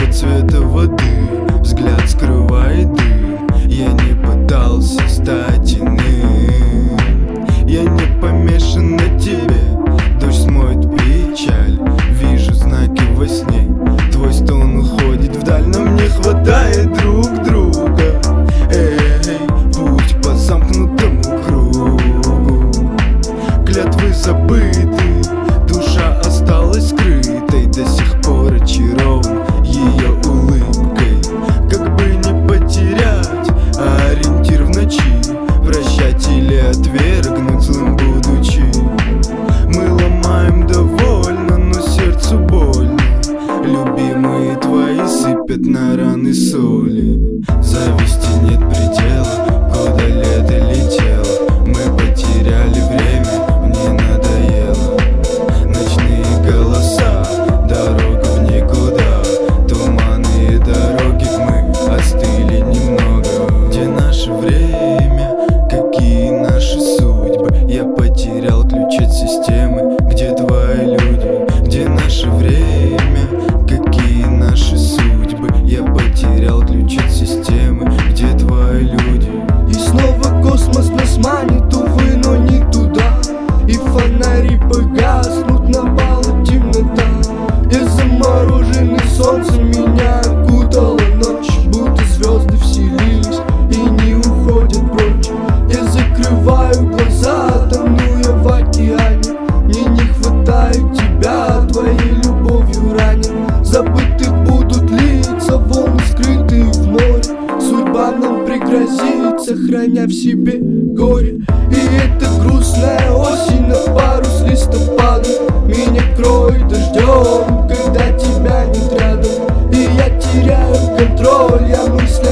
цвета воды, взгляд скрывает дым. Я не пытался стать иным, я не помешан на тебе. Дождь смоет печаль, вижу знаки во сне. Твой стон уходит вдаль, нам не хватает друг друга. Эй, путь по замкнутому кругу. Клятвы забыты, душа осталась скрытой. До сих пор очарован ее улыбкой. Как бы не потерять ориентир в ночи, прощать или отвергнуть злым будучи. Мы ломаем довольно, но сердцу больно. Любимые твои сыпят на раны соли. Зависти нет предела, куда лето летело. Мы потеряли время, мне надоело. Ночные голоса, дорога в никуда. Туманные дороги, мы остыли немного. Где наше время, какие наши судьбы? Я потерял ключ от системы. Где твои люди? Где наше время, какие наши судьбы? Я потерял ключ от системы. Где твои люди? И снова космос нас манит, увы, но не туда. И фонари погаснут, напала темнота. Я замороженный солнцем, меня окутала ночь. Будто звезды вселились и не уходят прочь. Я закрываю глаза, тону я в океане. Мне не хватает тебя, твоей любовью ранен. Забыты будут лица, волны скрытые в море. Судьба нам пригрозит, сохраня в себе горе. И эта грустная осень на пару с листопадом меня кроет дождем, когда тебя нет рядом. И я теряю контроль, я мыслю